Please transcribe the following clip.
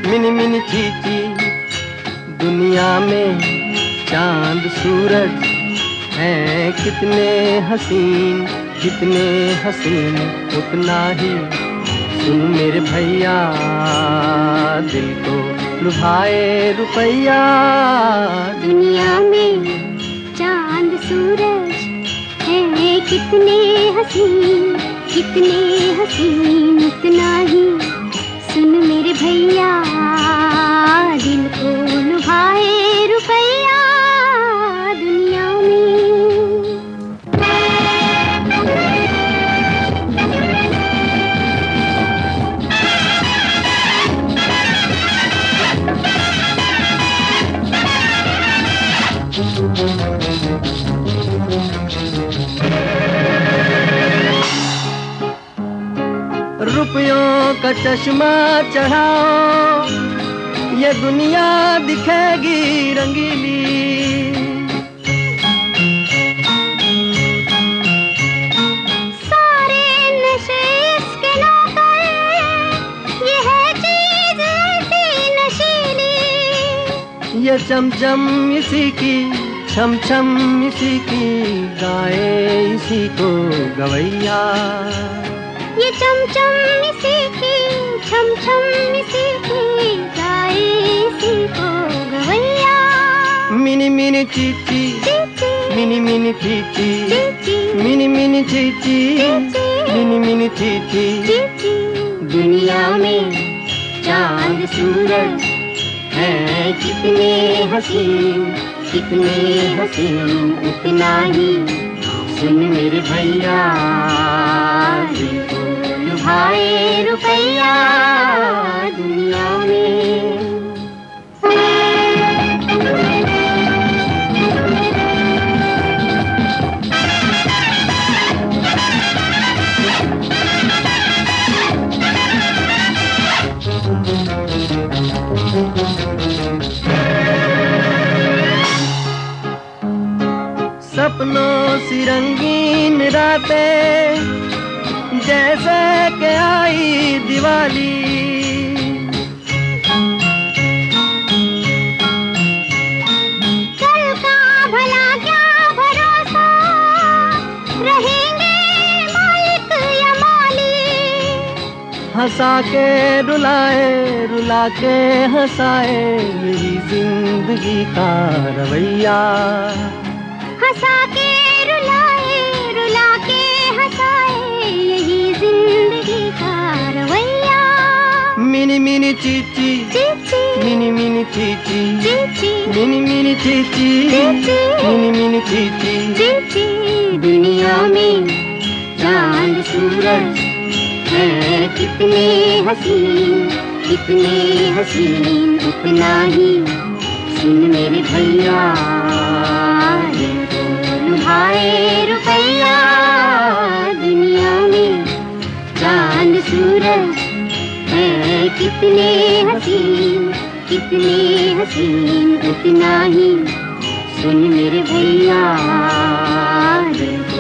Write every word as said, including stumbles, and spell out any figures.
Mini mini चीची, दुनिया में चांद सूरज हैं कितने हसीन, कितने हसीन, उतना ही सुन मेरे भैया, दिल को लुभाए रुपैया। दुनिया में चांद सूरज हैं कितने हसीन, कितने हसीन, उतना ही सुन मेरे भैया, दिल को लुभाए रुपैया। दुनिया रुपयों का चश्मा चढ़ाओ, ये दुनिया दिखेगी रंगीली। सारे नशे इसके नौकर, ये है चीज ऐसी नशीली। ये चमचम इसी की, छम छम इसी की, गाए इसी को गवैया। ये चमचम इसी की, छम छम इसी की, गाए इसी को गवैया। मिनी मिनी चीची, मिनी मिनी चीची, मिनी मिनी चीची, मिनी मिनी चीची। दुनिया में चांद सूरज हैं कितने हसीन, कितने हसीन, उतना ही सुन मेरे भैया, दिल को लुभाए रुपैया। दुनिया में सपनों सी रंगीन रातें जैसे के आई दिवाली। कल का भला क्या भरोसा, रहेंगे मालिक या माली। हंसा के रुलाए, रुला के हंसाए, यही जिंदगी का रवैया। हंसा के रुलाए, रुला के हंसाए, यही जिंदगी का रवैया। मिनी मिनी चीची, मिनी मिनी चीची, मिनी मिनी चीची, मिनी मिनी चीची। दुनिया में चांद सूरज हैं कितने हसीन, कितने हसीन, उतना ही सुन मेरे भैया, लुभाए रुपैया। दुनिया में चांद सूरज हैं कितने हसीन, कितने हसीन, उतना ही सुन मेरे भैया।